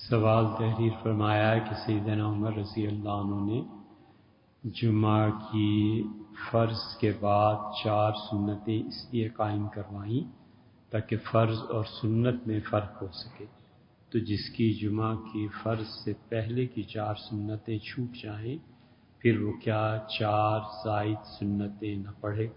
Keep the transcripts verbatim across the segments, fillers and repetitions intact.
سوال تحریر فرمایا ہے کہ سیدنا عمر رضی اللہ عنہ نے جمعہ کی فرض کے بعد چار سنتیں اس لیے قائم کروائیں تاکہ فرض اور سنت میں فرق ہو سکے، تو جس کی جمعہ کی فرض سے پہلے کی چار سنتیں چھوٹ جائیں پھر وہ کیا چار زائد سنتیں نہ پڑھے؟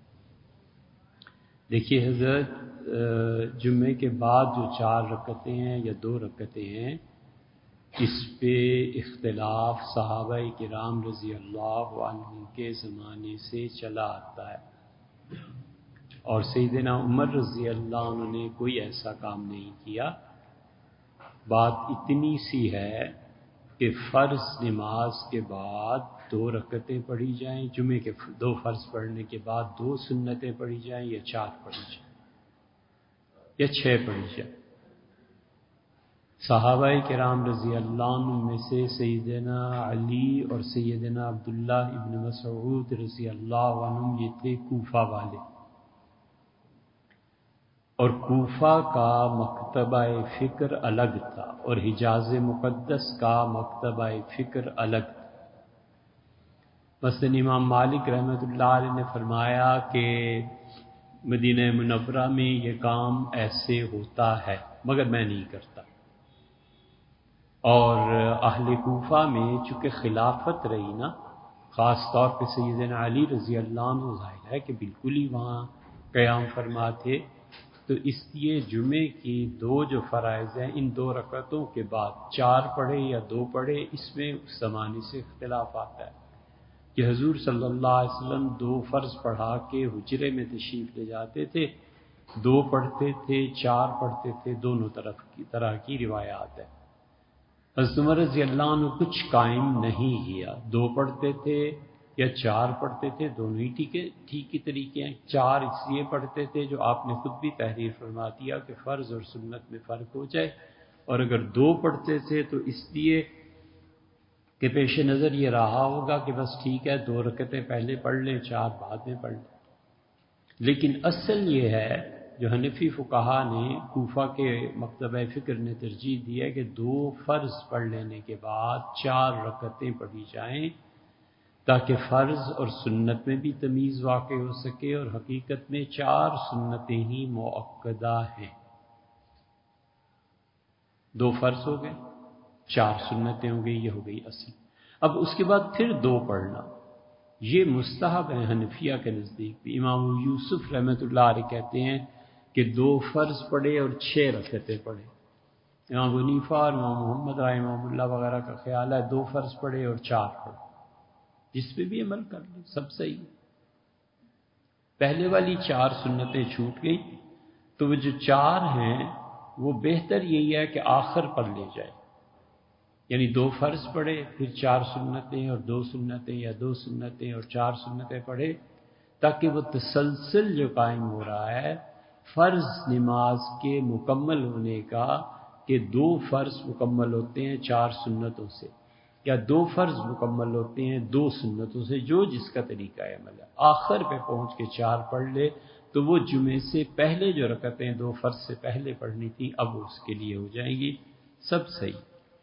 دیکھیے حضرت، جمعے کے بعد جو چار رکعتیں ہیں یا دو رکعتیں ہیں، اس پہ اختلاف صحابہ کرام رضی اللہ عنہ کے زمانے سے چلا آتا ہے، اور سیدنا عمر رضی اللہ عنہ نے کوئی ایسا کام نہیں کیا۔ بات اتنی سی ہے کہ فرض نماز کے بعد دو رکعتیں پڑھی جائیں، جمعے کے دو فرض پڑھنے کے بعد دو سنتیں پڑھی جائیں یا چار پڑھی جائیں یا چھ پڑھی جائیں۔ صحابہ کرام رضی اللہ عنہ میں سے سیدنا علی اور سیدنا عبداللہ ابن مسعود رضی اللہ عنہ یہ تھے کوفہ والے، اور کوفہ کا مکتبہ فکر الگ تھا اور حجاز مقدس کا مکتبہ فکر الگ تھا۔ مثلا امام مالک رحمۃ اللہ علیہ نے فرمایا کہ مدینہ منورہ میں یہ کام ایسے ہوتا ہے مگر میں نہیں کرتا، اور اہل کوفہ میں چونکہ خلافت رہی نا، خاص طور پہ سیدنا علی رضی اللہ عنہ ظاہر ہے کہ بالکل ہی وہاں قیام فرما تھے، تو اس لیے جمعے کی دو جو فرائض ہیں ان دو رکعتوں کے بعد چار پڑھے یا دو پڑھے، اس میں اس زمانے سے اختلاف آتا ہے کہ حضور صلی اللہ علیہ وسلم دو فرض پڑھا کے حجرے میں تشریف لے جاتے تھے، دو پڑھتے تھے چار پڑھتے تھے، دونوں طرف کی طرح کی روایات ہے۔ حضرت عمر رضی اللہ عنہ کچھ قائم نہیں کیا، دو پڑھتے تھے یا چار پڑھتے تھے، دونوں ہی ٹھیک ہے، ٹھیک ہی طریقے ہیں۔ چار اس لیے پڑھتے تھے جو آپ نے خود بھی تحریر فرما دیا کہ فرض اور سنت میں فرق ہو جائے، اور اگر دو پڑھتے تھے تو اس لیے کہ پیش نظر یہ رہا ہوگا کہ بس ٹھیک ہے دو رکعتیں پہلے پڑھ لیں چار بعد میں پڑھ لیں۔ لیکن اصل یہ ہے جو حنفی فقہا نے کوفہ کے مکتبہ فکر نے ترجیح دی ہے کہ دو فرض پڑھ لینے کے بعد چار رکعتیں پڑھی جائیں تاکہ فرض اور سنت میں بھی تمیز واقع ہو سکے، اور حقیقت میں چار سنتیں ہی مؤکدہ ہیں۔ دو فرض ہو گئے، چار سنتیں ہو گئی، یہ ہو گئی اصل۔ اب اس کے بعد پھر دو پڑھنا یہ مستحب ہے حنفیہ کے نزدیک بھی۔ امام یوسف رحمۃ اللہ علیہ کہتے ہیں کہ دو فرض پڑھے اور چھ رکعتیں پڑھے۔ امام حنیفہ اور امام محمد رحمہ اللہ وغیرہ کا خیال ہے دو فرض پڑھے اور چار پڑھے، جس پہ بھی عمل کر لیں سب صحیح۔ پہلے والی چار سنتیں چھوٹ گئی تو وہ جو چار ہیں وہ بہتر یہی ہے کہ آخر پر لے جائے، یعنی دو فرض پڑھے پھر چار سنتیں اور دو سنتیں یا دو سنتیں اور چار سنتیں پڑھے، تاکہ وہ تسلسل جو قائم ہو رہا ہے فرض نماز کے مکمل ہونے کا، کہ دو فرض مکمل ہوتے ہیں چار سنتوں سے یا دو فرض مکمل ہوتے ہیں دو سنتوں سے، جو جس کا طریقہ عمل ہے، آخر پہ پہنچ کے چار پڑھ لے تو وہ جمعے سے پہلے جو رکعتیں دو فرض سے پہلے پڑھنی تھی اب اس کے لیے ہو جائیں گی، سب صحیح۔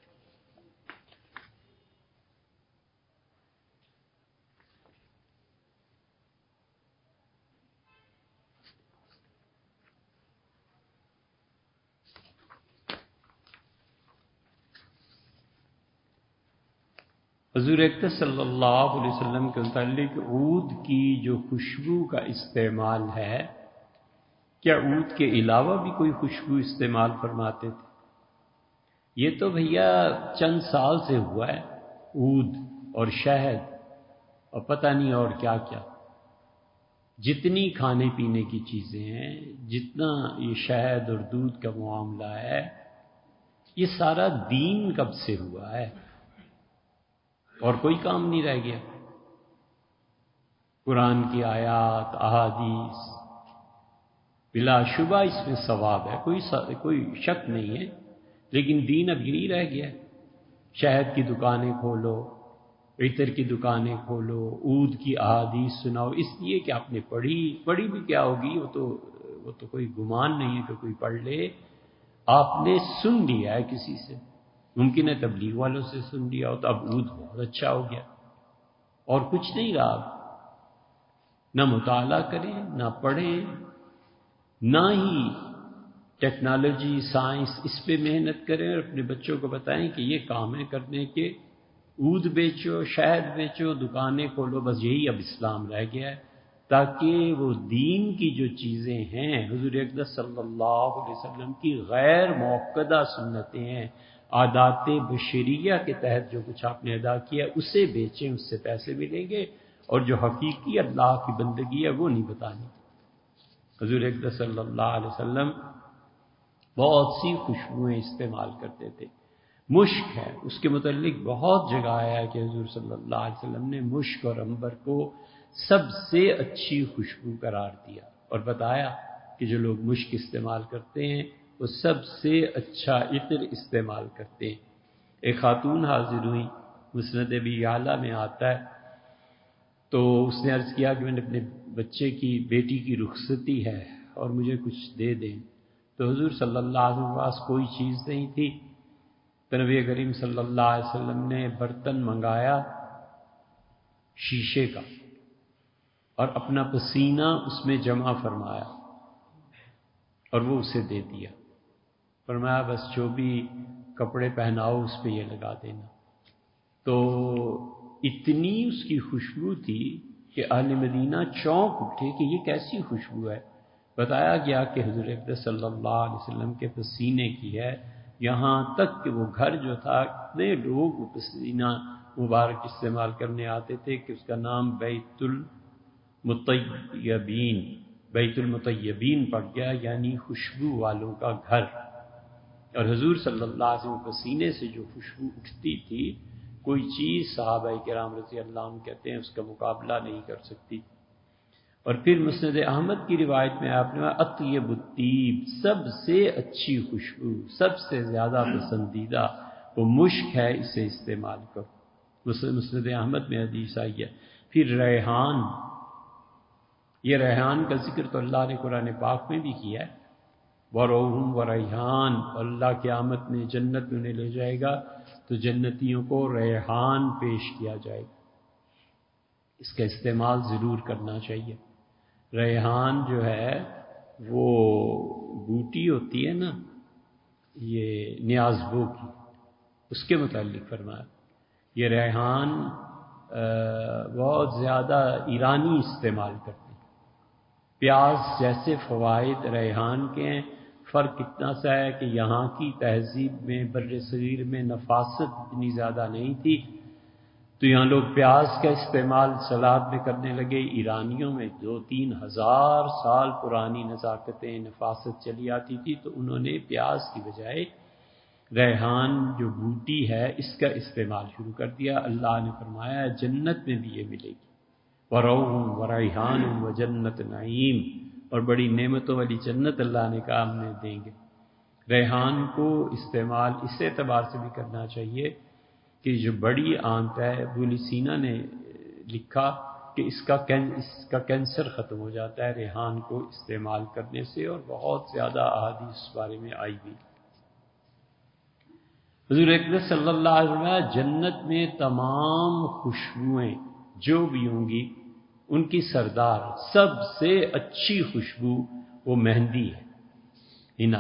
حضور اکرم صلی اللہ علیہ وسلم کے متعلق عود کی جو خوشبو کا استعمال ہے، کیا عود کے علاوہ بھی کوئی خوشبو استعمال فرماتے تھے؟ یہ تو بھیا چند سال سے ہوا ہے، عود اور شہد اور پتہ نہیں اور کیا کیا، جتنی کھانے پینے کی چیزیں ہیں، جتنا یہ شہد اور دودھ کا معاملہ ہے، یہ سارا دین کب سے ہوا ہے اور کوئی کام نہیں رہ گیا۔ قرآن کی آیات، احادیث، بلا شبہ اس میں ثواب ہے، کوئی کوئی شک نہیں ہے، لیکن دین اب نہیں رہ گیا۔ شہد کی دکانیں کھولو، عطر کی دکانیں کھولو، عود کی احادیث سناؤ، اس لیے کہ آپ نے پڑھی پڑھی بھی کیا ہوگی، وہ تو وہ تو کوئی گمان نہیں ہے کہ کوئی پڑھ لے، آپ نے سن لیا ہے کسی سے، ممکن ہے تبلیغ والوں سے سن لیا ہو تو اب عود بہت اچھا ہو گیا، اور کچھ نہیں رہا، نہ مطالعہ کریں، نہ پڑھیں، نہ ہی ٹیکنالوجی سائنس اس پہ محنت کریں، اور اپنے بچوں کو بتائیں کہ یہ کام ہے کرنے کے، عود بیچو، شہد بیچو، دکانیں کھولو، بس یہی اب اسلام رہ گیا ہے، تاکہ وہ دین کی جو چیزیں ہیں، حضور اقدس صلی اللہ علیہ وسلم کی غیر موقدہ سنتیں ہیں، عادات بشریہ کے تحت جو کچھ آپ نے ادا کیا اسے بیچیں، اس سے پیسے ملیں گے، اور جو حقیقی اللہ کی بندگی ہے وہ نہیں بتانی۔ حضور اقدس صلی اللہ علیہ وسلم بہت سی خوشبوئیں استعمال کرتے تھے، مشک ہے، اس کے متعلق بہت جگہ آیا ہے کہ حضور صلی اللہ علیہ وسلم نے مشک اور عنبر کو سب سے اچھی خوشبو قرار دیا، اور بتایا کہ جو لوگ مشک استعمال کرتے ہیں وہ سب سے اچھا عطر استعمال کرتے ہیں۔ ایک خاتون حاضر ہوئی، مسند ابی یعلا میں آتا ہے، تو اس نے عرض کیا کہ میں نے اپنے بچے کی بیٹی کی رخصتی ہے اور مجھے کچھ دے دیں، تو حضور صلی اللہ علیہ وسلم کے پاس کوئی چیز نہیں تھی، تو نبی کریم صلی اللہ علیہ وسلم نے برتن منگایا شیشے کا اور اپنا پسینہ اس میں جمع فرمایا اور وہ اسے دے دیا، فرمایا بس جو بھی کپڑے پہناؤ اس پہ یہ لگا دینا۔ تو اتنی اس کی خوشبو تھی کہ اہل مدینہ چونک اٹھے کہ یہ کیسی خوشبو ہے۔ بتایا گیا کہ حضور اقدس صلی اللہ علیہ وسلم کے پسینے کی ہے، یہاں تک کہ وہ گھر جو تھا اتنے لوگ وہ پسینہ مبارک استعمال کرنے آتے تھے کہ اس کا نام بیت المطیبین بیت المطیبین پڑ گیا، یعنی خوشبو والوں کا گھر۔ اور حضور صلی اللہ علیہ وسلم پسینے سے جو خوشبو اٹھتی تھی کوئی چیز صحابہ کرام رضی اللہ عنہ کہتے ہیں اس کا مقابلہ نہیں کر سکتی۔ اور پھر مسند احمد کی روایت میں آپ نے اطیب الطیب، سب سے اچھی خوشبو، سب سے زیادہ پسندیدہ وہ مشک ہے، اسے استعمال کرو۔ مسند احمد میں حدیث آئی ہے۔ پھر ریحان، یہ ریحان کا ذکر تو اللہ نے قرآن پاک میں بھی کیا ہے، وَرَوْحٌ وَرَيْحَانٌ، اللہ قیامت میں جنت میں انہیں لے جائے گا تو جنتیوں کو ریحان پیش کیا جائے گا، اس کا استعمال ضرور کرنا چاہیے۔ ریحان جو ہے وہ بوٹی ہوتی ہے نا، یہ نیازبو کی، اس کے متعلق فرمایا یہ ریحان بہت زیادہ ایرانی استعمال کرتے ہیں۔ پیاز جیسے فوائد ریحان کے ہیں، فرق اتنا سا ہے کہ یہاں کی تہذیب میں بر صغیر میں نفاست اتنی زیادہ نہیں تھی، تو یہاں لوگ پیاز کا استعمال سلاد میں کرنے لگے۔ ایرانیوں میں دو تین ہزار سال پرانی نزاکتیں، نفاست چلی آتی تھی، تو انہوں نے پیاز کی بجائے ریحان جو بوٹی ہے اس کا استعمال شروع کر دیا۔ اللہ نے فرمایا جنت میں بھی یہ ملے گی، وَرَوْحٌ وَرَيْحَانٌ وَجَنَّتُ نَعِيمٍ، اور بڑی نعمتوں والی جنت اللہ نے کہا ہم نے دیں گے۔ ریحان کو استعمال اس اعتبار سے بھی کرنا چاہیے کہ جو بڑی آنت ہے، ابو سینا نے لکھا کہ اس کا اس کا کینسر ختم ہو جاتا ہے ریحان کو استعمال کرنے سے، اور بہت زیادہ احادیث اس بارے میں آئی بھی۔ حضور اقدس صلی اللہ علیہ وسلم جنت میں تمام خوشبوئیں جو بھی ہوں گی ان کی سردار سب سے اچھی خوشبو وہ مہندی ہے، ہنا،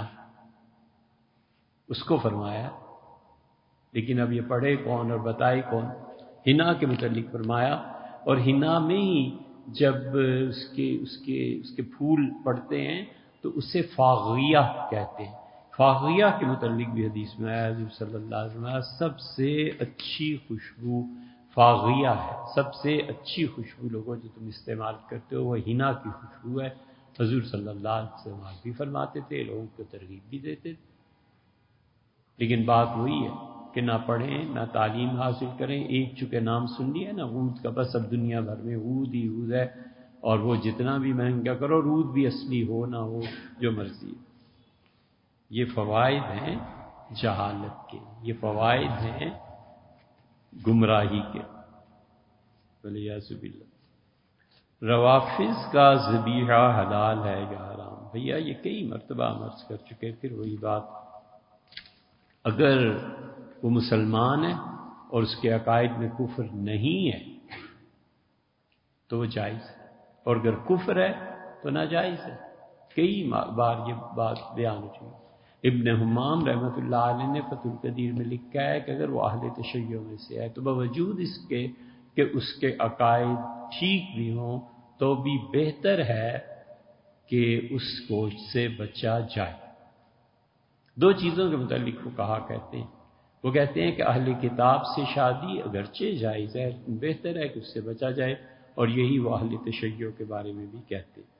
اس کو فرمایا۔ لیکن اب یہ پڑھے کون اور بتائے کون؟ ہنا کے متعلق فرمایا، اور ہنا میں ہی جب اس کے اس کے اس کے پھول پڑتے ہیں تو اسے فاغیہ کہتے ہیں۔ فاغیہ کے متعلق بھی حدیث میں آیا، حضور صلی اللہ علیہ وسلم سب سے اچھی خوشبو فاغیہ ہے، سب سے اچھی خوشبو لوگوں جو تم استعمال کرتے ہو وہ ہنا کی خوشبو ہے۔ حضور صلی اللہ علیہ وسلم بھی فرماتے تھے، لوگوں کو ترغیب بھی دیتے تھے۔ لیکن بات وہی ہے کہ نہ پڑھیں نہ تعلیم حاصل کریں، ایک چکے نام سن لیا نا عود کا، بس اب دنیا بھر میں عود ہی عود ہے، اور وہ جتنا بھی مہنگا کرو، عود بھی اصلی ہو نہ ہو جو مرضی ہے۔ یہ فوائد ہیں جہالت کے، یہ فوائد ہیں گمراہی کے، ولیعذ باللہ۔ روافظ کا ذبیحہ حلال ہے یا حرام؟ بھیا یہ کئی مرتبہ ہم عرض کر چکے، پھر وہی بات، اگر وہ مسلمان ہے اور اس کے عقائد میں کفر نہیں ہے تو وہ جائز ہے، اور اگر کفر ہے تو ناجائز ہے۔ کئی بار یہ بات بیان ہو چکی۔ ابن حمام رحمۃ اللہ علیہ نے فتح القدیر میں لکھا ہے کہ اگر وہ اہل تشیع میں سے ہے تو باوجود اس کے کہ اس کے عقائد ٹھیک بھی ہوں تو بھی بہتر ہے کہ اس گوشت سے بچا جائے۔ دو چیزوں کے متعلق وہ کہا کہتے ہیں، وہ کہتے ہیں کہ اہل کتاب سے شادی اگرچہ جائز ہے، بہتر ہے کہ اس سے بچا جائے، اور یہی وہ اہل تشیع کے بارے میں بھی کہتے ہیں۔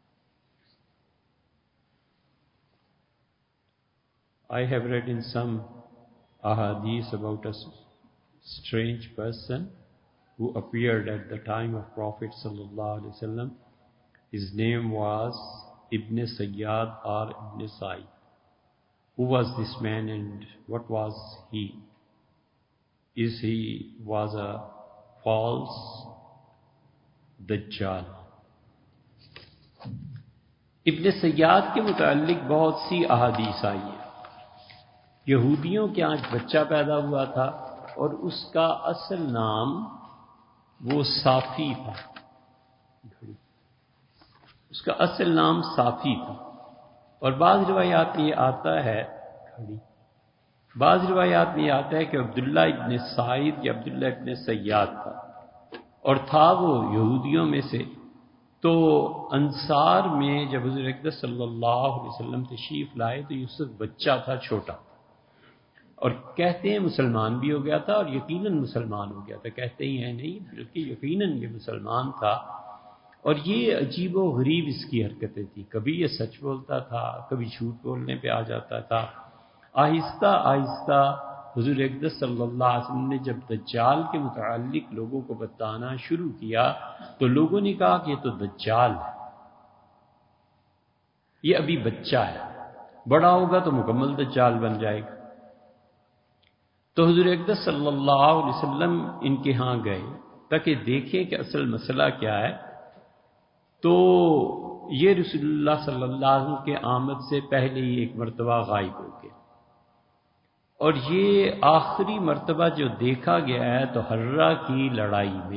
I have read in some ahadith about a strange person who appeared at the time of Prophet sallallahu alaihi wasallam. His name was Ibn Sayyad or Ibn Sa'id. Who was this man and what was he? Is he was a false Dajjal. ابن سیاد کے متعلق بہت سی احادیث آئی ہیں۔ یہودیوں کے ہاں ایک بچہ پیدا ہوا تھا اور اس کا اصل نام وہ صافی تھا، اس کا اصل نام صافی تھا، اور بعض روایات میں یہ آتا ہے بعض روایات میں یہ آتا ہے کہ عبداللہ ابن سعید یا عبداللہ ابن سیاد تھا، اور تھا وہ یہودیوں میں سے۔ تو انصار میں جب حضور اقدس صلی اللہ علیہ وسلم تشریف لائے تو یوسف بچہ تھا، چھوٹا، اور کہتے ہیں مسلمان بھی ہو گیا تھا، اور یقیناً مسلمان ہو گیا تھا، کہتے ہی ہیں نہیں بلکہ یقیناً یہ مسلمان تھا۔ اور یہ عجیب و غریب اس کی حرکتیں تھیں، کبھی یہ سچ بولتا تھا، کبھی جھوٹ بولنے پہ آ جاتا تھا۔ آہستہ آہستہ حضور اقدس صلی اللہ علیہ وسلم نے جب دجال کے متعلق لوگوں کو بتانا شروع کیا تو لوگوں نے کہا کہ یہ تو دجال ہے، یہ ابھی بچہ ہے، بڑا ہوگا تو مکمل دجال بن جائے گا۔ تو حضور اقدس صلی اللہ علیہ وسلم ان کے ہاں گئے تاکہ دیکھیں کہ اصل مسئلہ کیا ہے۔ تو یہ رسول اللہ صلی اللہ علیہ وسلم کے آمد سے پہلے ہی ایک مرتبہ غائب ہو گئے، اور یہ آخری مرتبہ جو دیکھا گیا ہے تو حرہ کی لڑائی میں،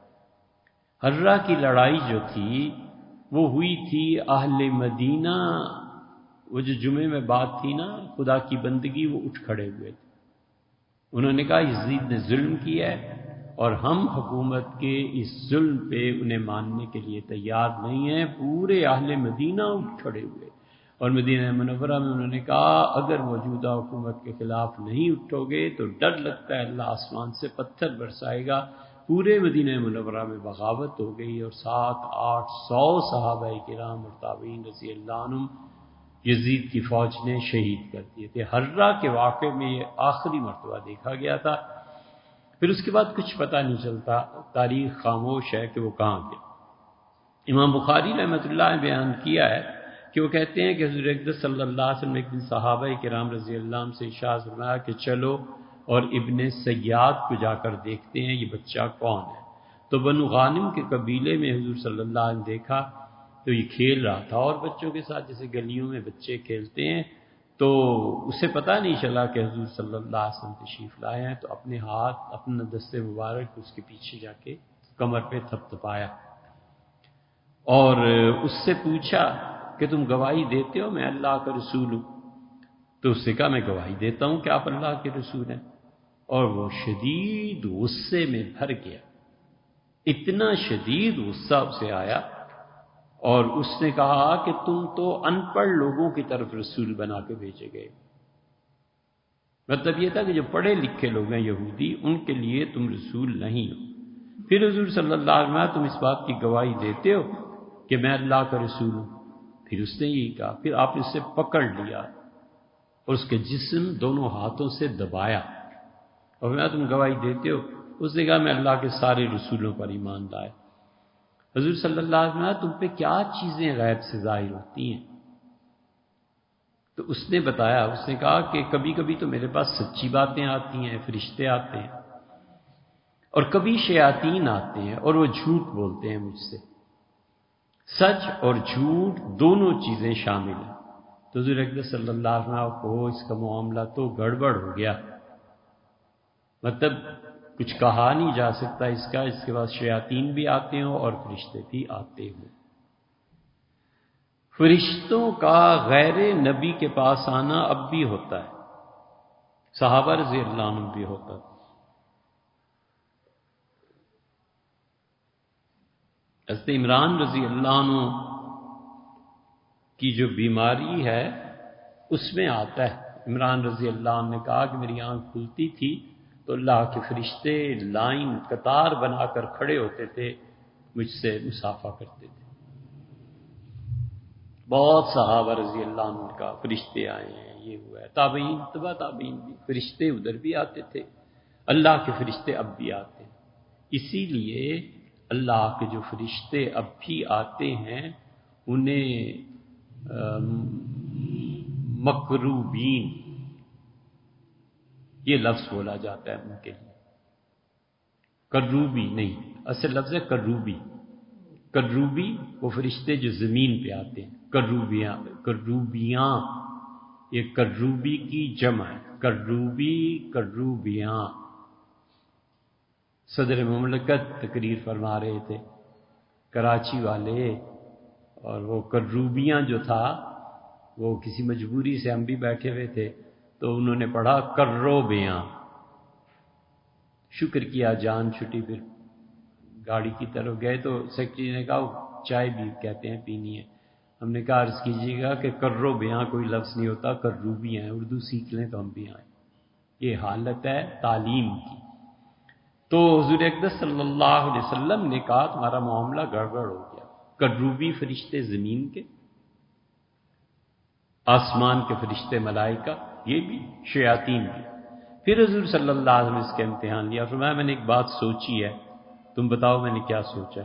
حرہ کی لڑائی جو تھی وہ ہوئی تھی اہل مدینہ، وہ جو جمعے میں بات تھی نا خدا کی بندگی، وہ اٹھ کھڑے ہوئے تھے، انہوں نے کہا یزید نے ظلم کیا ہے اور ہم حکومت کے اس ظلم پہ انہیں ماننے کے لیے تیار نہیں ہیں۔ پورے اہل مدینہ اٹھ کھڑے ہوئے، اور مدینہ منورہ میں انہوں نے کہا اگر موجودہ حکومت کے خلاف نہیں اٹھو گے تو ڈر لگتا ہے اللہ آسمان سے پتھر برسائے گا۔ پورے مدینہ منورہ میں بغاوت ہو گئی، اور سات آٹھ سو صحابہ کرام اور تابعین رضی اللہ عنہم یزید کی فوج نے شہید کر دیے تھے۔ حرہ کے واقعے میں یہ آخری مرتبہ دیکھا گیا تھا، پھر اس کے بعد کچھ پتہ نہیں چلتا، تاریخ خاموش ہے کہ وہ کہاں گیا۔ امام بخاری رحمۃ اللہ نے بیان کیا ہے کہ وہ کہتے ہیں کہ حضور اقدس صلی اللہ علیہ وسلم ایک دن صحابہ کرام رضی اللہ عنہ سے ارشاد فرمایا کہ چلو اور ابن سیاد کو جا کر دیکھتے ہیں یہ بچہ کون ہے۔ تو بنو غانم کے قبیلے میں حضور صلی اللہ علیہ وسلم دیکھا تو یہ کھیل رہا تھا، اور بچوں کے ساتھ جیسے گلیوں میں بچے کھیلتے ہیں، تو اسے پتہ نہیں چلا کہ حضور صلی اللہ علیہ وسلم تشریف لائے ہیں، تو اپنے ہاتھ اپنا دست مبارک اس کے پیچھے جا کے کمر پہ تھپ تھپایا اور اس سے پوچھا کہ تم گواہی دیتے ہو میں اللہ کا رسول ہوں؟ تو اس نے کہا میں گواہی دیتا ہوں کہ آپ اللہ کے رسول ہیں، اور وہ شدید غصے میں بھر گیا، اتنا شدید غصہ اسے آیا، اور اس نے کہا کہ تم تو ان پڑھ لوگوں کی طرف رسول بنا کے بھیجے گئے۔ مطلب یہ تھا کہ جو پڑھے لکھے لوگ ہیں یہودی، ان کے لیے تم رسول نہیں ہو۔ پھر حضور صلی اللہ علیہ وسلم تم اس بات کی گواہی دیتے ہو کہ میں اللہ کا رسول ہوں؟ پھر اس نے یہی کہا، پھر آپ نے اسے پکڑ لیا اور اس کے جسم دونوں ہاتھوں سے دبایا، اور میں تم گواہی دیتے ہو؟ اس نے کہا میں اللہ کے سارے رسولوں پر ایمان لائے۔ حضور صلی اللہ علیہ وسلم تم پہ کیا چیزیں غیب سے ظاہر ہوتی ہیں؟ تو اس نے بتایا، اس نے کہا کہ کبھی کبھی تو میرے پاس سچی باتیں آتی ہیں، فرشتے آتے ہیں، اور کبھی شیاطین آتے ہیں اور وہ جھوٹ بولتے ہیں مجھ سے۔ سچ اور جھوٹ دونوں چیزیں شامل ہیں۔ تو حضور اکرم صلی اللہ علیہ وسلم کو اس کا معاملہ تو گڑبڑ ہو گیا، مطلب کچھ کہا نہیں جا سکتا اس کا، اس کے بعد شیاطین بھی آتے ہوں اور فرشتے بھی آتے ہوں۔ فرشتوں کا غیر نبی کے پاس آنا اب بھی ہوتا ہے، صحابہ رضی اللہ عنہ بھی ہوتا تھا۔ حضرت عمران رضی اللہ عنہ کی جو بیماری ہے اس میں آتا ہے، عمران رضی اللہ عنہ نے کہا کہ میری آنکھ کھلتی تھی تو اللہ کے فرشتے لائن قطار بنا کر کھڑے ہوتے تھے، مجھ سے مصافحہ کرتے تھے۔ بہت صحابہ رضی اللہ عنہ کا فرشتے آئے ہیں، یہ ہوا ہے، تابعین تبع تابعین بھی فرشتے ادھر بھی آتے تھے، اللہ کے فرشتے اب بھی آتے ہیں۔ اسی لیے اللہ کے جو فرشتے اب بھی آتے ہیں انہیں مقروبین یہ لفظ بولا جاتا ہے ان کے لیے، کروبی نہیں، اصل لفظ ہے کروبی۔ کروبی وہ فرشتے جو زمین پہ آتے ہیں، کروبیاں کروبیاں یہ کروبی کی جمع ہے، کروبی کروبیاں۔ صدر مملکت تقریر فرما رہے تھے کراچی والے، اور وہ کروبیاں جو تھا وہ کسی مجبوری سے ہم بھی بیٹھے ہوئے تھے تو انہوں نے پڑھا کروبیاں، شکر کیا، جان چھٹی، پھر گاڑی کی طرف گئے تو سیکرٹری نے کہا چائے بھی کہتے ہیں پینی ہے، ہم نے کہا عرض کیجیے گا کہ کرو بیاں کوئی لفظ نہیں ہوتا، کروبی ہیں، اردو سیکھ لیں تو ہم بھی آئیں۔ یہ حالت ہے تعلیم کی۔ تو حضور اقدس صلی اللہ علیہ وسلم نے کہا تمہارا معاملہ گڑبڑ ہو گیا، کروبی فرشتے زمین کے، آسمان کے فرشتے ملائکہ، یہ بھی شیاطین بھی۔ پھر حضور صلی اللہ علیہ وسلم اس کے امتحان لیا، فرمایا میں نے ایک بات سوچی ہے، تم بتاؤ میں نے کیا سوچا۔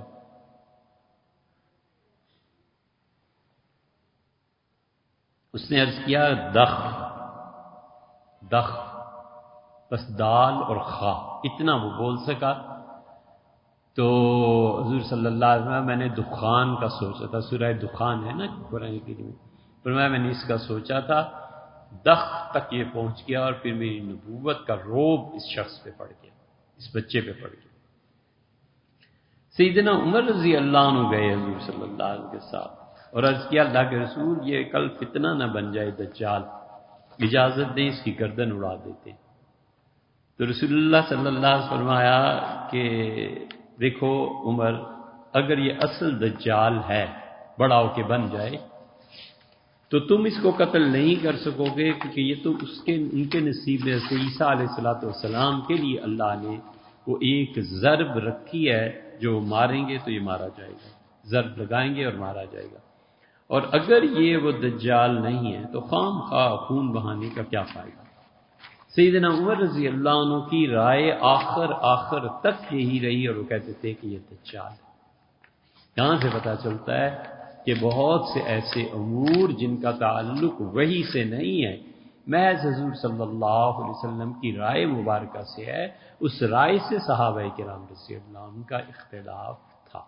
اس نے عرض کیا دخ دخ، بس دال اور خا اتنا وہ بول سکا۔ تو حضور صلی اللہ علیہ وسلم میں نے دخان کا سوچا تھا، سورہ دخان ہے نا قرآن کریم میں، فرمایا میں نے اس کا سوچا تھا، دخ تک یہ پہنچ گیا اور پھر میری نبوت کا روب اس شخص پہ پڑ گیا، اس بچے پہ پڑ گیا۔ سیدنا عمر رضی اللہ عنہ گئے حضور صلی اللہ علیہ وسلم کے ساتھ اور عرض کیا اللہ کے رسول یہ کل فتنہ نہ بن جائے دجال، اجازت دیں اس کی گردن اڑا دیتے۔ تو رسول اللہ صلی اللہ علیہ وسلم فرمایا کہ دیکھو عمر، اگر یہ اصل دجال ہے بڑا ہو کے بن جائے تو تم اس کو قتل نہیں کر سکو گے، کیونکہ یہ تو اس کے ان کے نصیب میں سے عیسیٰ علیہ الصلوۃ والسلام کے لیے اللہ نے وہ ایک ضرب رکھی ہے جو ماریں گے تو یہ مارا جائے گا، ضرب لگائیں گے اور مارا جائے گا، اور اگر یہ وہ دجال نہیں ہے تو خام خواہ خون بہانے کا کیا فائدہ۔ سیدنا عمر رضی اللہ عنہ کی رائے آخر آخر تک یہی رہی اور وہ کہتے تھے کہ یہ دجال ہے۔ یہاں سے پتہ چلتا ہے کہ بہت سے ایسے امور جن کا تعلق وحی سے نہیں ہے، محض حضور صلی اللہ علیہ وسلم کی رائے مبارکہ سے ہے، اس رائے سے صحابہ کرام رضی اللہ عنہ کا اختلاف تھا۔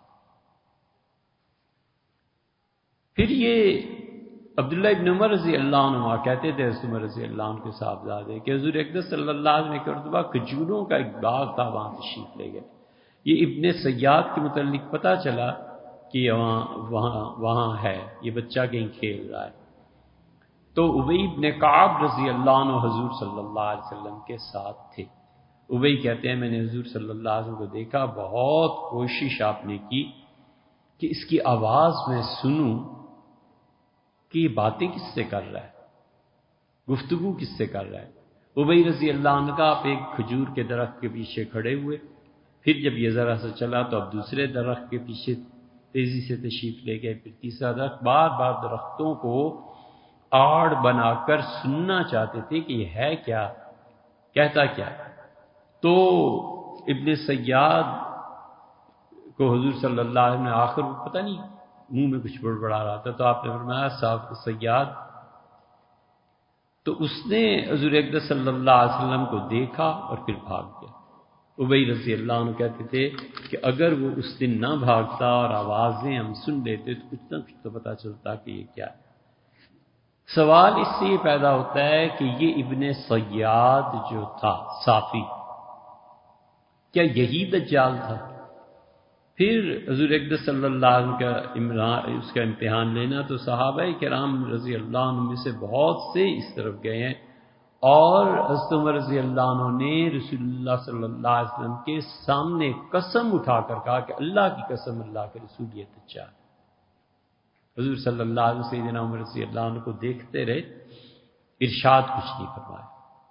پھر یہ عبداللہ ابن عمر رضی اللہ عنہ کہتے تھے حضرت عمر رضی اللہ عنہ کے صاحبزادے کہ حضور اقدس صلی اللہ علیہ وسلم نے مرتبہ کھجوروں کا ایک باغ تھا، وہاں تشریف لے گئے۔ یہ ابن سیاد کے متعلق پتہ چلا کہ وہاں وہاں وہاں ہے، یہ بچہ کہیں کھیل رہا ہے۔ تو ابی بن کعب رضی اللہ عنہ حضور صلی اللہ علیہ وسلم کے ساتھ تھے۔ ابی کہتے ہیں میں نے حضور صلی اللہ علیہ وسلم کو دیکھا، بہت کوشش آپ نے کی کہ اس کی آواز میں سنوں کہ یہ باتیں کس سے کر رہا ہے، گفتگو کس سے کر رہا ہے۔ ابی رضی اللہ عنہ کا آپ ایک کھجور کے درخت کے پیچھے کھڑے ہوئے، پھر جب یہ ذرا سا چلا تو اب دوسرے درخت کے پیچھے تیزی سے تشریف لے گئے، پھر تیسرا درخت، بار بار درختوں کو آڑ بنا کر سننا چاہتے تھے کہ یہ ہے کیا، کہتا کیا۔ تو ابن سیاد کو حضور صلی اللہ علیہ وسلم نے آخر پتہ نہیں منہ میں کچھ بڑبڑا رہا تھا تو آپ نے فرمایا صاحب سیاد، تو اس نے حضور اقدس صلی اللہ علیہ وسلم کو دیکھا اور پھر بھاگ گیا۔ ابی رضی اللہ عنہ کہتے تھے کہ اگر وہ اس دن نہ بھاگتا اور آوازیں ہم سن لیتے تو کچھ نہ کچھ تو پتہ چلتا کہ یہ کیا ہے۔ سوال اس سے یہ پیدا ہوتا ہے کہ یہ ابن سیاد جو تھا صافی، کیا یہی دجال تھا؟ پھر حضور اقدس صلی اللہ علیہ وسلم کا امران اس کا امتحان لینا، تو صحابہ کرام رضی اللہ عنہ میں سے بہت سے اس طرف گئے ہیں، اور حضرت عمر رضی اللہ عنہ نے رسول اللہ صلی اللہ علیہ وسلم کے سامنے قسم اٹھا کر کہا کہ اللہ کی قسم، اللہ کے رسول یہ دجال۔ حضور صلی اللہ علیہ وسلم سیدنا عمر رضی اللہ عنہ کو دیکھتے رہے، ارشاد کچھ نہیں فرمایا۔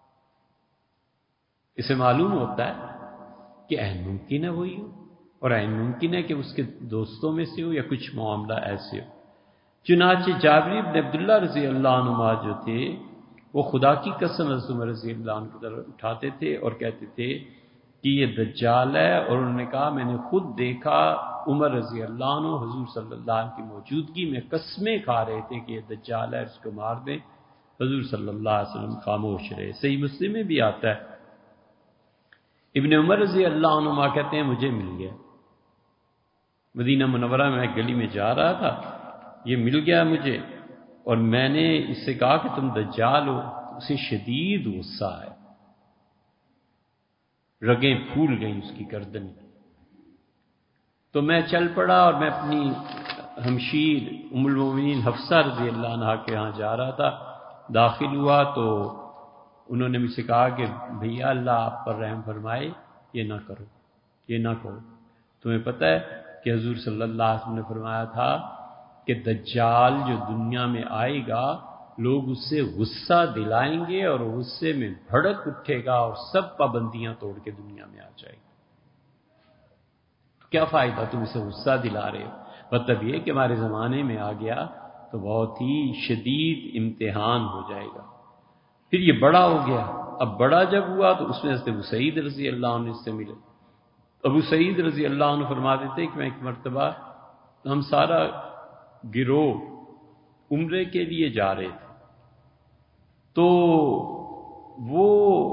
اسے معلوم ہوتا ہے کہ عین ممکن ہے وہی ہو، اور عین ممکن ہے کہ اس کے دوستوں میں سے ہو یا کچھ معاملہ ایسے ہو۔ چنانچہ جابر بن عبداللہ رضی اللہ عنہ جو تھے وہ خدا کی قسم حضرت عمر رضی اللہ عنہ کی طرف اٹھاتے تھے اور کہتے تھے کہ یہ دجال ہے، اور انہوں نے کہا میں نے خود دیکھا عمر رضی اللہ عنہ حضور صلی اللہ علیہ وسلم کی موجودگی میں قسمیں کھا رہے تھے کہ یہ دجال ہے، اس کو مار دیں۔ حضور صلی اللہ علیہ وسلم خاموش رہے۔ صحیح مسلم میں بھی آتا ہے، ابن عمر رضی اللہ عنہ کہتے ہیں مجھے مل گیا، مدینہ منورہ میں ایک گلی میں جا رہا تھا، یہ مل گیا مجھے، اور میں نے اس سے کہا کہ تم دجال ہو، تو اسے شدید غصہ ہے، رگیں پھول گئیں اس کی گردن کی۔ تو میں چل پڑا اور میں اپنی ہمشیر ام المومنین حفصہ رضی اللہ عنہا کے ہاں جا رہا تھا، داخل ہوا تو انہوں نے مجھ سے کہا کہ بھیا اللہ آپ پر رحم فرمائے، یہ نہ کرو، یہ نہ کرو۔ تمہیں پتہ ہے کہ حضور صلی اللہ علیہ وسلم نے فرمایا تھا کہ دجال جو دنیا میں آئے گا لوگ اس سے غصہ دلائیں گے اور غصے میں بھڑک اٹھے گا اور سب پابندیاں توڑ کے دنیا میں آ جائے گا۔ کیا فائدہ تم اسے غصہ دلا رہے ہو؟ مطلب یہ کہ ہمارے زمانے میں آ گیا تو بہت ہی شدید امتحان ہو جائے گا۔ پھر یہ بڑا ہو گیا، اب بڑا جب ہوا تو اس میں حضرت ابو سعید رضی اللہ عنہ سے ملے۔ ابو سعید رضی اللہ عنہ فرماتے تھے کہ میں ایک مرتبہ ہم سارا گروہ عمرے کے لیے جا رہے تھے، تو وہ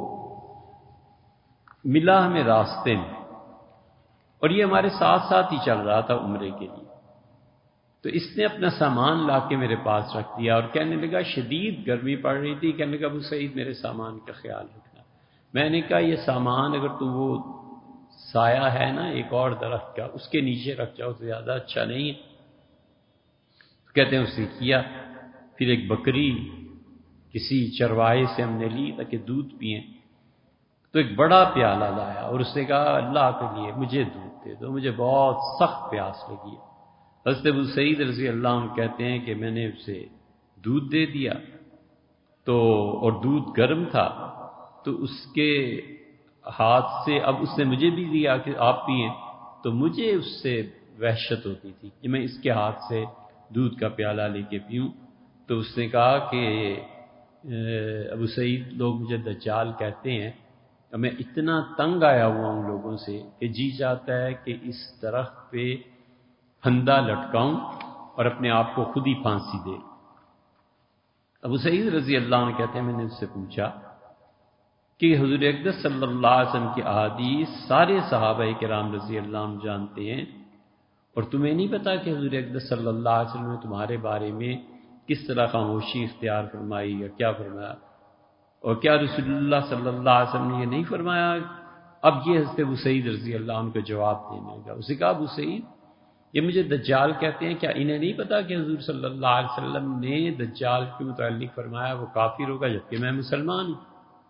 ملا ہمیں راستے میں، اور یہ ہمارے ساتھ ساتھ ہی چل رہا تھا عمرے کے لیے۔ تو اس نے اپنا سامان لا کے میرے پاس رکھ دیا اور کہنے لگا، شدید گرمی پڑ رہی تھی، کہنے لگا ابو سعید میرے سامان کا خیال رکھنا۔ میں نے کہا یہ سامان اگر تو وہ سایہ ہے نا ایک اور درخت کا، اس کے نیچے رکھ جاؤ تو زیادہ اچھا نہیں ہے۔ کہتے ہیں اسے کیا۔ پھر ایک بکری کسی چرواہے سے ہم نے لی تاکہ دودھ پئیں، تو ایک بڑا پیالہ لایا اور اس نے کہا اللہ کے لیے مجھے دودھ دے دو، مجھے بہت سخت پیاس لگی ہے۔ حضرت ابو سعید رضی اللہ عنہ کہتے ہیں کہ میں نے اسے دودھ دے دیا، تو اور دودھ گرم تھا، تو اس کے ہاتھ سے اب اس نے مجھے بھی دیا کہ آپ پئیں، تو مجھے اس سے وحشت ہوتی تھی کہ میں اس کے ہاتھ سے دودھ کا پیالہ لے کے پیوں۔ تو اس نے کہا کہ ابو سعید لوگ مجھے دجال کہتے ہیں، میں اتنا تنگ آیا ہوا ہوں لوگوں سے کہ جی چاہتا ہے کہ اس درخت پہ پھندا لٹکاؤں اور اپنے آپ کو خود ہی پھانسی دے۔ ابو سعید رضی اللہ عنہ کہتے ہیں میں نے اس سے پوچھا کہ حضور اقدس صلی اللہ علیہ وسلم کی احادیث سارے صحابہ کرام رضی اللہ عنہ جانتے ہیں، اور تمہیں نہیں پتا کہ حضور اقدس صلی اللہ علیہ وسلم نے تمہارے بارے میں کس طرح خاموشی اختیار فرمائی یا کیا فرمایا؟ اور کیا رسول اللہ صلی اللہ علیہ وسلم نے یہ نہیں فرمایا؟ اب یہ حضرت ابو سعید رضی اللہ عنہ کو جواب دینے گا۔ اسے کہا ابو سعید یہ مجھے دجال کہتے ہیں، کیا انہیں نہیں پتا کہ حضور صلی اللہ علیہ وسلم نے دجال کے متعلق فرمایا وہ کافر ہوگا جبکہ میں مسلمان ہوں؟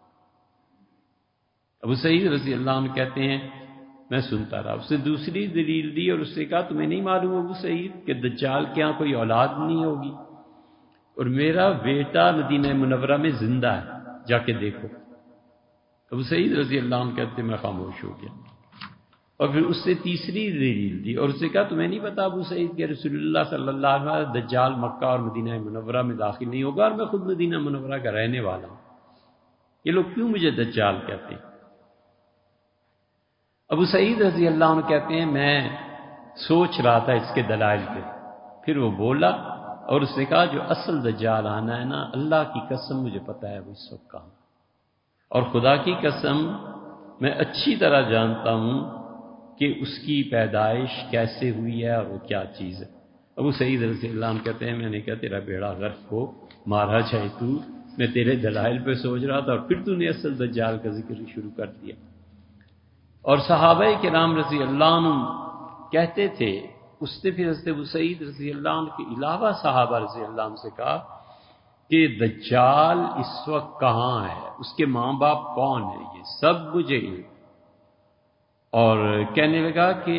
ابو سعید رضی اللہ عنہ کہتے ہیں میں سنتا رہا، اس نے دوسری دلیل دی اور اس نے کہا تمہیں نہیں معلوم ابو سعید کہ دجال کے یہاں کوئی اولاد نہیں ہوگی، اور میرا بیٹا مدینہ منورہ میں زندہ ہے، جا کے دیکھو۔ ابو سعید رضی اللہ عنہ کہتے ہیں میں خاموش ہو گیا، اور پھر اس سے تیسری دلیل دی اور اس نے کہا تمہیں نہیں پتا ابو سعید کہ رسول اللہ صلی اللہ علیہ وسلم دجال مکہ اور مدینہ منورہ میں داخل نہیں ہوگا، اور میں خود مدینہ منورہ کا رہنے والا ہوں، یہ لوگ کیوں مجھے دجال کہتے ہیں؟ ابو سعید رضی اللہ عنہ کہتے ہیں میں سوچ رہا تھا اس کے دلائل پہ، پھر وہ بولا اور اس نے کہا جو اصل دجال آنا ہے نا، اللہ کی قسم مجھے پتا ہے وہ اس وقت کہاں، اور خدا کی قسم میں اچھی طرح جانتا ہوں کہ اس کی پیدائش کیسے ہوئی ہے اور وہ کیا چیز ہے۔ ابو سعید رضی اللہ عنہ کہتے ہیں میں نے کہا تیرا بیڑا غرق ہو، مارا جائے تو، میں تیرے دلائل پہ سوچ رہا تھا اور پھر تو نے اصل دجال کا ذکر شروع کر دیا۔ اور صحابہ کرام رضی اللہ عنہ کہتے تھے، اس نے پھر حضرت ابو سعید رضی اللہ عنہ کے علاوہ صحابہ رضی اللہ عنہ سے کہا کہ دجال اس وقت کہاں ہے، اس کے ماں باپ کون ہیں، یہ سب مجھے علم۔ اور کہنے لگا کہ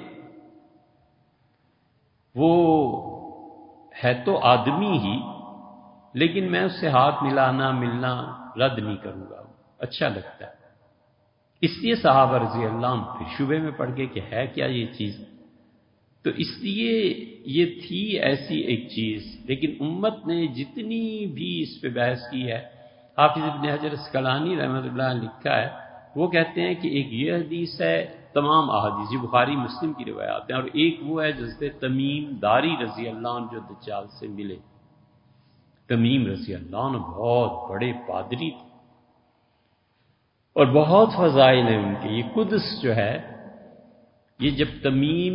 وہ ہے تو آدمی ہی، لیکن میں اس سے ہاتھ ملانا ملنا رد نہیں کروں گا، اچھا لگتا ہے۔ اس لیے صحابہ رضی اللہ عنہ پھر شبے میں پڑ گئے کہ ہے کیا یہ چیز۔ تو اس لیے یہ تھی ایسی ایک چیز، لیکن امت نے جتنی بھی اس پہ بحث کی ہے، حافظ ابن حجر اسقلانی رحمۃ اللہ علیہ نے لکھا ہے، وہ کہتے ہیں کہ ایک یہ حدیث ہے، تمام احادیث یہ بخاری مسلم کی روایات ہیں، اور ایک وہ ہے جیسے تمیم داری رضی اللہ عنہ جو دجال سے ملے۔ تمیم رضی اللہ عنہ بہت بڑے پادری تھے اور بہت فضائل ہیں ان کے۔ یہ قدس جو ہے، یہ جب تمیم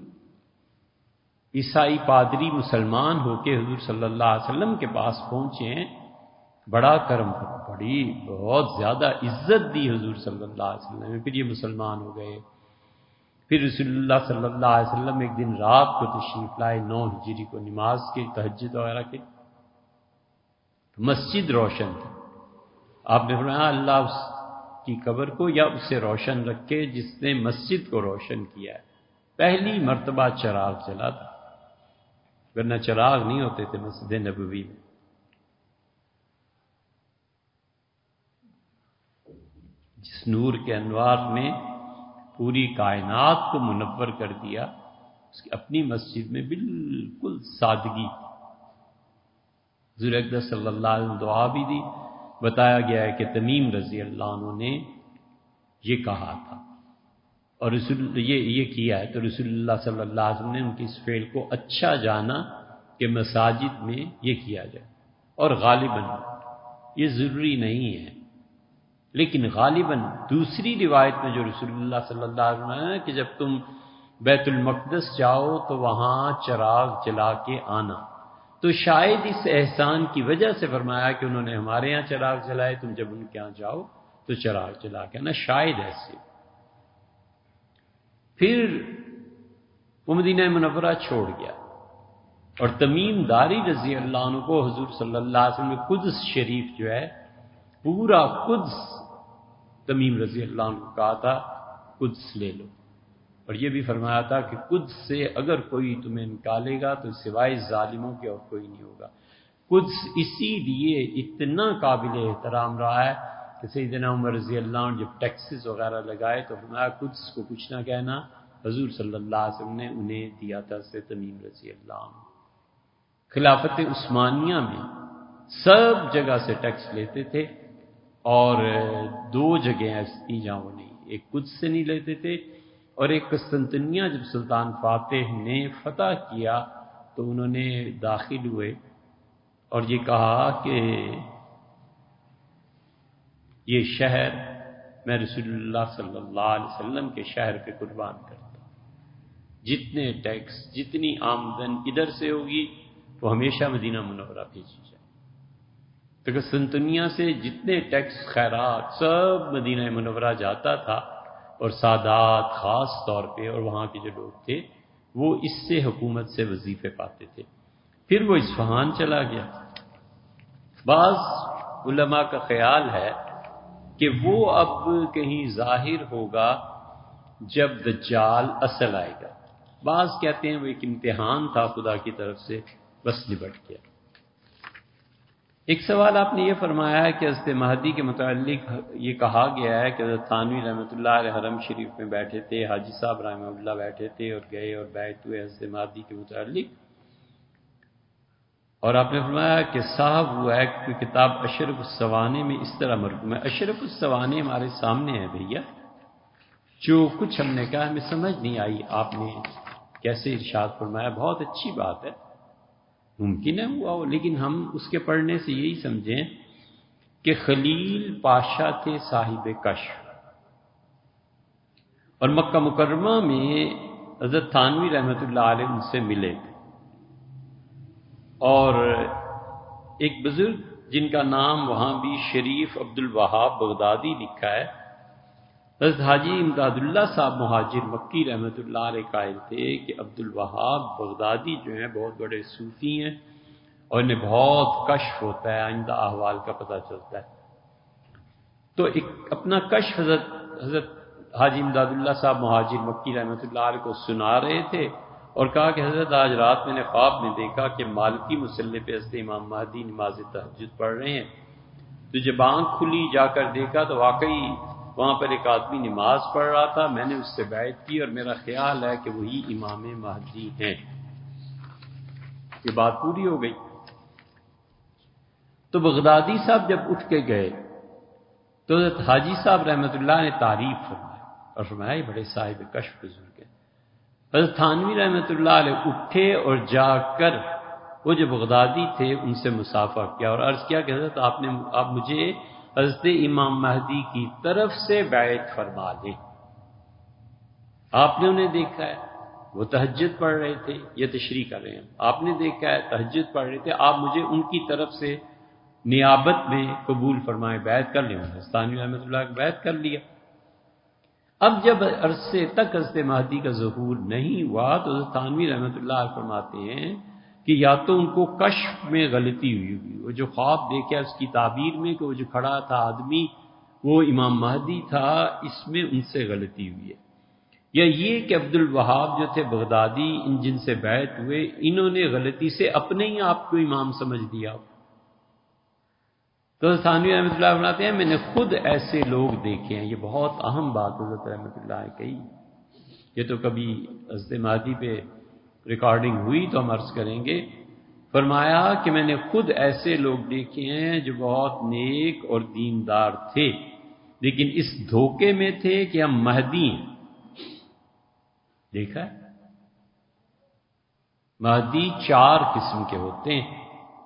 عیسائی پادری مسلمان ہو کے حضور صلی اللہ علیہ وسلم کے پاس پہنچے ہیں، بڑا کرم، بڑی بہت زیادہ عزت دی حضور صلی اللہ علیہ وسلم نے، پھر یہ مسلمان ہو گئے۔ پھر رسول اللہ صلی اللہ علیہ وسلم ایک دن رات کو تشریف لائے، نو ہجری کو، نماز کے تہجد وغیرہ کے، مسجد روشن تھی۔ آپ نے فرمایا اللہ اس کی قبر کو یا اسے روشن رکھے جس نے مسجد کو روشن کیا ہے۔ پہلی مرتبہ چراغ جلا تھا، ورنہ چراغ نہیں ہوتے تھے مسجد نبوی میں۔ جس نور کے انوار نے پوری کائنات کو منور کر دیا، اس کی اپنی مسجد میں بالکل سادگی۔ حضور اکرم صلی اللہ علیہ وسلم دعا بھی دی، بتایا گیا ہے کہ تمیم رضی اللہ عنہ نے یہ کہا تھا اور رسول یہ یہ کیا ہے، تو رسول اللہ صلی اللہ علیہ وسلم نے ان کی اس فعل کو اچھا جانا کہ مساجد میں یہ کیا جائے۔ اور غالباً یہ ضروری نہیں ہے، لیکن غالباً دوسری روایت میں جو رسول اللہ صلی اللہ علیہ وسلم نے کہ جب تم بیت المقدس جاؤ تو وہاں چراغ جلا کے آنا، تو شاید اس احسان کی وجہ سے فرمایا کہ انہوں نے ہمارے ہاں چراغ جلائے، تم جب ان کے ہاں جاؤ تو چراغ جلا کے آنا، شاید ایسے۔ پھر وہ مدینہ منورہ چھوڑ گیا اور تمیم داری رضی اللہ عنہ کو حضور صلی اللہ علیہ وسلم نے قدس شریف جو ہے، پورا قدس تمیم رضی اللہ عنہ کو کہا تھا قدس لے لو، اور یہ بھی فرمایا تھا کہ قدس سے اگر کوئی تمہیں نکالے گا تو سوائے ظالموں کے اور کوئی نہیں ہوگا۔ قدس اسی لیے اتنا قابل احترام رہا ہے کہ سیدنا عمر رضی اللہ عنہ جب ٹیکسز وغیرہ لگائے تو فرمایا قدس کو کچھ نہ کہنا، حضور صلی اللہ علیہ وسلم نے انہیں دیا تھا سے تمیم رضی اللہ عنہ۔ خلافت عثمانیہ میں سب جگہ سے ٹیکس لیتے تھے، اور دو جگہیں ایسی جہاں وہ نہیں، ایک قدس سے نہیں لیتے تھے، اور ایک قسطنطنیہ جب سلطان فاتح نے فتح کیا تو انہوں نے داخل ہوئے اور یہ کہا کہ یہ شہر میں رسول اللہ صلی اللہ علیہ وسلم کے شہر پہ قربان کرتا ہوں، جتنے ٹیکس جتنی آمدن ادھر سے ہوگی وہ ہمیشہ مدینہ منورہ بھیجی جائے۔ تو قسطنطنیہ سے جتنے ٹیکس خیرات سب مدینہ منورہ جاتا تھا، اور سادات خاص طور پہ اور وہاں کے جو لوگ تھے وہ اس سے حکومت سے وظیفے پاتے تھے۔ پھر وہ اصفہان چلا گیا۔ بعض علماء کا خیال ہے کہ وہ اب کہیں ظاہر ہوگا جب دجال اصل آئے گا، بعض کہتے ہیں وہ ایک امتحان تھا خدا کی طرف سے، بس نبٹ گیا۔ ایک سوال آپ نے یہ فرمایا ہے کہ حضرت مہدی کے متعلق یہ کہا گیا ہے کہ حضرت تھانوی رحمۃ اللہ علیہ حرم شریف میں بیٹھے تھے، حاجی صاحب رحمہ اللہ بیٹھے تھے اور گئے اور بیعت ہوئے حضرت مہدی کے متعلق، اور آپ نے فرمایا کہ صاحب ہوا ہے کہ کوئی کتاب اشرف السوانے میں اس طرح مرقوم ہے۔ اشرف السوانے ہمارے سامنے ہے بھیا، جو کچھ ہم نے کہا ہمیں سمجھ نہیں آئی آپ نے کیسے ارشاد فرمایا، بہت اچھی بات ہے، ممکن ہے ہوا ہو، لیکن ہم اس کے پڑھنے سے یہی سمجھیں کہ خلیل پاشا تھے صاحب کشف، اور مکہ مکرمہ میں حضرت تھانوی رحمۃ اللہ علیہ ان سے ملے تھے، اور ایک بزرگ جن کا نام وہاں بھی شریف عبد الوہاب بغدادی لکھا ہے، حضرت حاجی امداد اللہ صاحب مہاجر مکی رحمۃ اللہ علیہ قائل تھے کہ عبد الوہاب بغدادی جو ہیں بہت بڑے صوفی ہیں اور انہیں بہت کشف ہوتا ہے، آئندہ احوال کا پتہ چلتا ہے۔ تو ایک اپنا کشف حضرت حضرت حاجی امداد اللہ صاحب مہاجر مکی رحمۃ اللہ علیہ کو سنا رہے تھے اور کہا کہ حضرت آج رات میں نے خواب میں دیکھا کہ مالکی مصلی پہ حضرت امام مہدی نماز تہجد پڑھ رہے ہیں، تو جب آنکھ کھلی جا کر دیکھا تو واقعی وہاں پر ایک آدمی نماز پڑھ رہا تھا، میں نے اس سے بیعت کی اور میرا خیال ہے کہ وہی امام مہدی ہیں۔ یہ بات پوری ہو گئی۔ تو بغدادی صاحب جب اٹھ کے گئے تو حضرت حاجی صاحب رحمۃ اللہ نے تعریف فرمائی اور فرمایا یہ بڑے صاحب کشف بزرگ ہیں۔ حضرت تھانوی رحمۃ اللہ علیہ اٹھے اور جا کر وہ جو بغدادی تھے ان سے مصافحہ کیا اور عرض کیا کہ حضرت آپ نے آپ مجھے حضرت امام مہدی کی طرف سے بیعت فرما لیں۔ آپ نے انہیں دیکھا ہے وہ تہجد پڑھ رہے تھے، یہ تشریح کر رہے ہیں، آپ نے دیکھا ہے تہجد پڑھ رہے تھے، آپ مجھے ان کی طرف سے نیابت میں قبول فرمائے، بیعت کر لیں۔ ثانوی رحمۃ اللہ نے بیعت کر لیا۔ اب جب عرصے تک حضرت مہدی کا ظہور نہیں ہوا تو حضرت ثانوی رحمۃ اللہ فرماتے ہیں کہ یا تو ان کو کشف میں غلطی ہوئی ہوئی، وہ جو خواب دیکھا اس کی تعبیر میں کہ وہ جو کھڑا تھا آدمی وہ امام مہدی تھا، اس میں ان سے غلطی ہوئی ہے، یا یہ کہ عبد الوہاب جو تھے بغدادی ان جن سے بیعت ہوئے انہوں نے غلطی سے اپنے ہی آپ کو امام سمجھ لیا۔ تو ثانوی رحمۃ اللہ فرماتے ہیں میں نے خود ایسے لوگ دیکھے ہیں۔ یہ بہت اہم بات حضرت رحمۃ اللہ نے کہی، یہ تو کبھی حضرت مہدی پہ ریکارڈنگ ہوئی تو ہم عرض کریں گے۔ فرمایا کہ میں نے خود ایسے لوگ دیکھے ہیں جو بہت نیک اور دیندار تھے لیکن اس دھوکے میں تھے کہ ہم مہدی ہیں۔ دیکھا ہے مہدی چار قسم کے ہوتے ہیں۔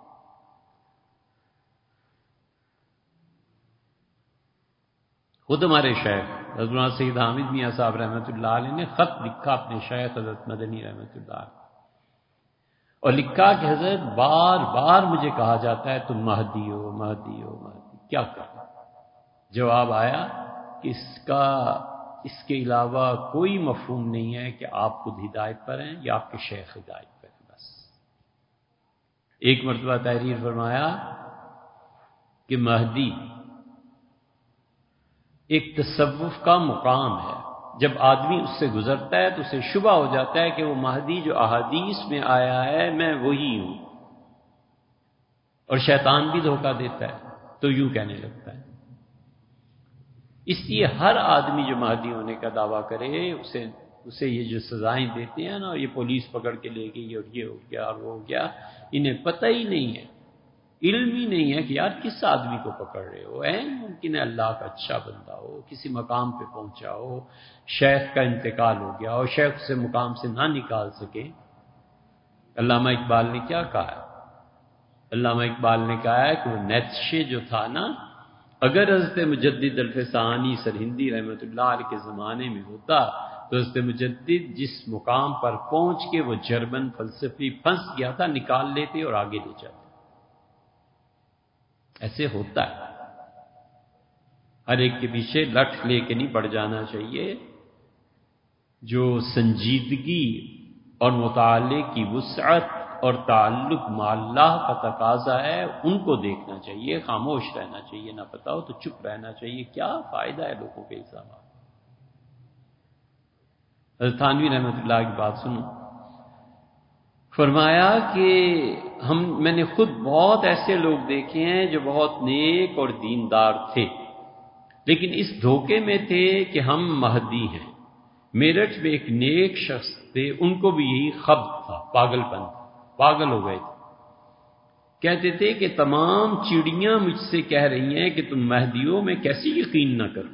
خود ہمارے شیخ حضرت مولانا سید حامد میاں صاحب رحمۃ اللہ علیہ نے خط لکھا اپنے شیخ حضرت مدنی رحمۃ اللہ علیہ اور لکھا کہ حضرت بار بار مجھے کہا جاتا ہے تم مہدی ہو مہدی ہو مہدی، کیا کریں؟ جواب آیا کہ اس کا اس کے علاوہ کوئی مفہوم نہیں ہے کہ آپ خود ہدایت پر ہیں یا آپ کے شیخ ہدایت پر ہیں۔ بس ایک مرتبہ تحریر فرمایا کہ مہدی ایک تصوف کا مقام ہے، جب آدمی اس سے گزرتا ہے تو اسے شبہ ہو جاتا ہے کہ وہ مہدی جو احادیث میں آیا ہے میں وہی ہوں، اور شیطان بھی دھوکہ دیتا ہے تو یوں کہنے لگتا ہے۔ اس لیے ہر آدمی جو مہدی ہونے کا دعویٰ کرے اسے اسے یہ جو سزائیں دیتے ہیں نا، اور یہ پولیس پکڑ کے لے گئی اور یہ ہو گیا اور وہ ہو گیا، انہیں پتہ ہی نہیں ہے، علم ہی نہیں ہے کہ یار کس آدمی کو پکڑ رہے ہو۔ ہے ممکن ہے اللہ کا اچھا بندہ ہو، کسی مقام پہ پہنچا ہو، شیخ کا انتقال ہو گیا اور شیخ سے مقام سے نہ نکال سکے۔ علامہ اقبال نے کیا کہا ہے؟ علامہ اقبال نے کہا ہے کہ وہ نیتشے جو تھا نا، اگر حضرت مجدد الفسانی سرہندی رحمۃ اللہ علیہ کے زمانے میں ہوتا تو حضرت مجدد جس مقام پر پہنچ کے وہ جرمن فلسفی پھنس گیا تھا نکال لیتے اور آگے لے جاتے۔ ایسے ہوتا ہے، ہر ایک کے پیچھے لٹ لے کے نہیں پڑ جانا چاہیے۔ جو سنجیدگی اور مطالعے کی وسعت اور تعلق مع اللہ کا تقاضا ہے ان کو دیکھنا چاہیے، خاموش رہنا چاہیے، نہ پتہ ہو تو چپ رہنا چاہیے۔ کیا فائدہ ہے لوگوں کے الزامات؟ حضرت تھانوی رحمۃ اللہ کی بات سنو، فرمایا کہ ہم میں نے خود بہت ایسے لوگ دیکھے ہیں جو بہت نیک اور دیندار تھے لیکن اس دھوکے میں تھے کہ ہم مہدی ہیں۔ میرٹھ میں ایک نیک شخص تھے، ان کو بھی یہی خبط تھا، پاگل پن، پاگل ہو گئے تھے۔ کہتے تھے کہ تمام چڑیاں مجھ سے کہہ رہی ہیں کہ تم مہدی ہو، میں کیسے یقین نہ کروں؟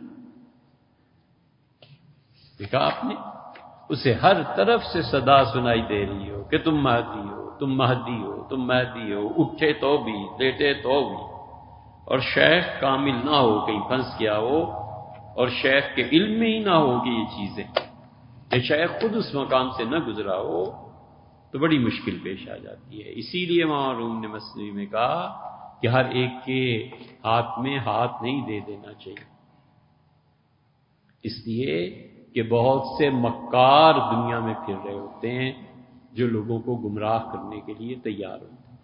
دیکھا آپ نے، اسے ہر طرف سے صدا سنائی دے رہی ہو کہ تم مہدی ہو، تم مہدی ہو، تم مہدی ہو، اٹھے تو بھی لیٹے تو بھی، اور شیخ کامل نہ ہو، کہیں پھنس گیا ہو اور شیخ کے علم میں ہی نہ ہوگی یہ چیزیں، کہ شیخ خود اس مقام سے نہ گزرا ہو تو بڑی مشکل پیش آ جاتی ہے۔ اسی لیے مولانا روم نے مثنوی میں کہا کہ ہر ایک کے ہاتھ میں ہاتھ نہیں دے دینا چاہیے۔ اس لیے کہ بہت سے مکار دنیا میں پھر رہے ہوتے ہیں جو لوگوں کو گمراہ کرنے کے لیے تیار ہوتے ہیں۔